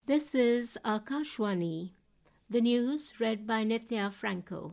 This is Akashwani. The news read by Nithya Franco.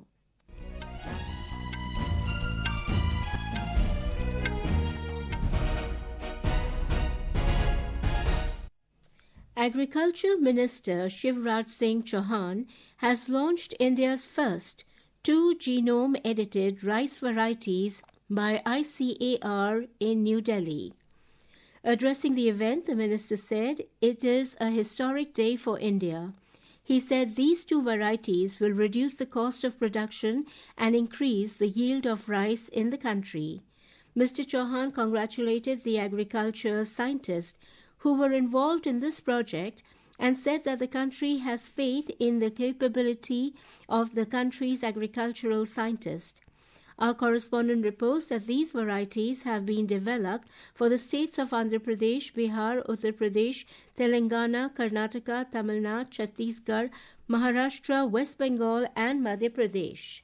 Agriculture Minister Shivraj Singh Chauhan has launched India's first 2 genome-edited rice varieties by ICAR in New Delhi. Addressing the event, the minister said, "It is a historic day for India." He said these 2 varieties will reduce the cost of production and increase the yield of rice in the country. Mr. Chauhan congratulated the agriculture scientists who were involved in this project and said that the country has faith in the capability of the country's agricultural scientists. Our correspondent reports that these varieties have been developed for the states of Andhra Pradesh, Bihar, Uttar Pradesh, Telangana, Karnataka, Tamil Nadu, Chhattisgarh, Maharashtra, West Bengal, and Madhya Pradesh.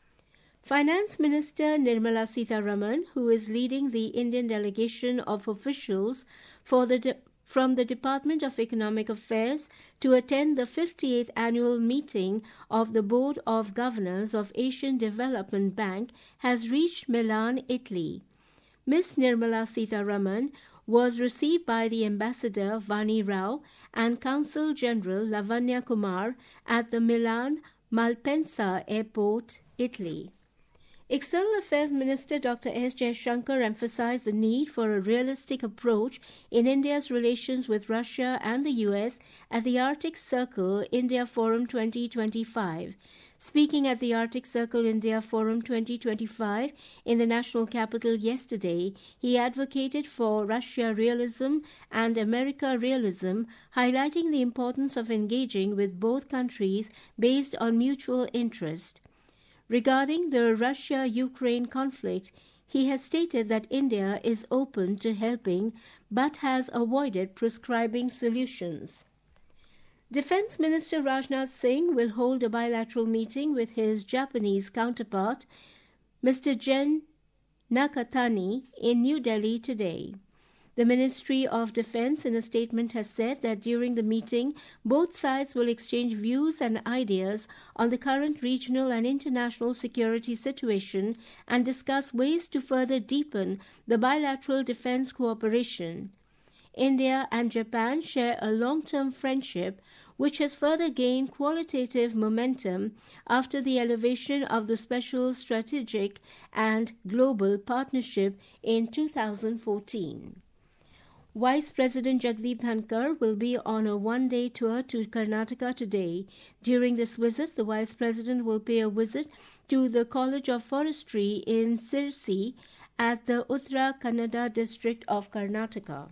Finance Minister Nirmala Sitharaman, who is leading the Indian delegation of officials from the Department of Economic Affairs to attend the 58th annual meeting of the Board of Governors of Asian Development Bank, has reached Milan, Italy. Ms. Nirmala Sitharaman was received by the Ambassador Vani Rao and Consul General Lavanya Kumar at the Milan Malpensa Airport, Italy. External Affairs Minister Dr. S. Jaishankar emphasized the need for a realistic approach in India's relations with Russia and the US at the Arctic Circle India Forum 2025. Speaking at the Arctic Circle India Forum 2025 in the national capital yesterday, he advocated for Russia realism and America realism, highlighting the importance of engaging with both countries based on mutual interest. Regarding the Russia-Ukraine conflict, he has stated that India is open to helping but has avoided prescribing solutions. Defense Minister Rajnath Singh will hold a bilateral meeting with his Japanese counterpart, Mr. Gen Nakatani, in New Delhi today. The Ministry of Defense in a statement has said that during the meeting, both sides will exchange views and ideas on the current regional and international security situation and discuss ways to further deepen the bilateral defense cooperation. India and Japan share a long-term friendship which has further gained qualitative momentum after the elevation of the Special Strategic and Global Partnership in 2014. Vice President Jagdeep Dhankar will be on a one-day tour to Karnataka today. During this visit, the Vice President will pay a visit to the College of Forestry in Sirsi at the Uttara Kannada district of Karnataka.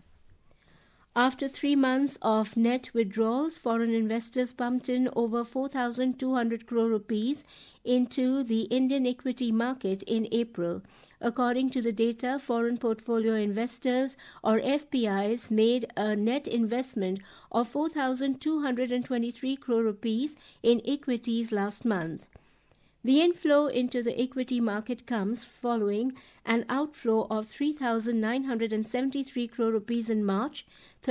After 3 months of net withdrawals, foreign investors pumped in over 4,200 crore rupees into the Indian equity market in April. According to the data, foreign portfolio investors or FPIs made a net investment of 4,223 crore rupees in equities last month. The inflow into the equity market comes following an outflow of 3,973 crore rupees in March,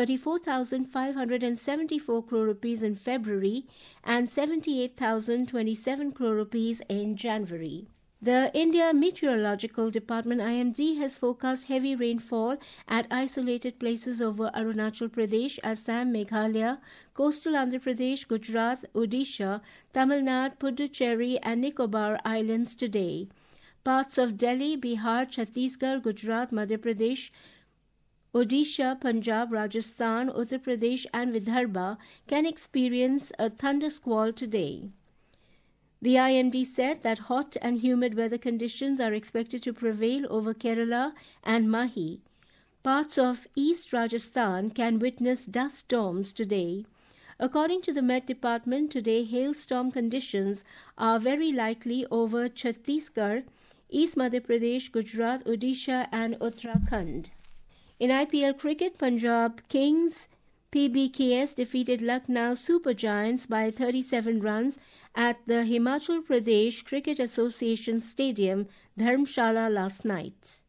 34,574 crore rupees in February, and 78,027 crore rupees in January. The India Meteorological Department IMD has forecast heavy rainfall at isolated places over Arunachal Pradesh, Assam, Meghalaya, coastal Andhra Pradesh, Gujarat, Odisha, Tamil Nadu, Puducherry and Nicobar Islands today. Parts of Delhi, Bihar, Chhattisgarh, Gujarat, Madhya Pradesh, Odisha, Punjab, Rajasthan, Uttar Pradesh and Vidarbha can experience a thunder squall today. The IMD said that hot and humid weather conditions are expected to prevail over Kerala and Mahi. Parts of East Rajasthan can witness dust storms today. According to the Met Department, today hailstorm conditions are very likely over Chhattisgarh, East Madhya Pradesh, Gujarat, Odisha and Uttarakhand. In IPL cricket, Punjab Kings PBKS defeated Lucknow Super Giants by 37 runs at the Himachal Pradesh Cricket Association Stadium, Dharamshala last night.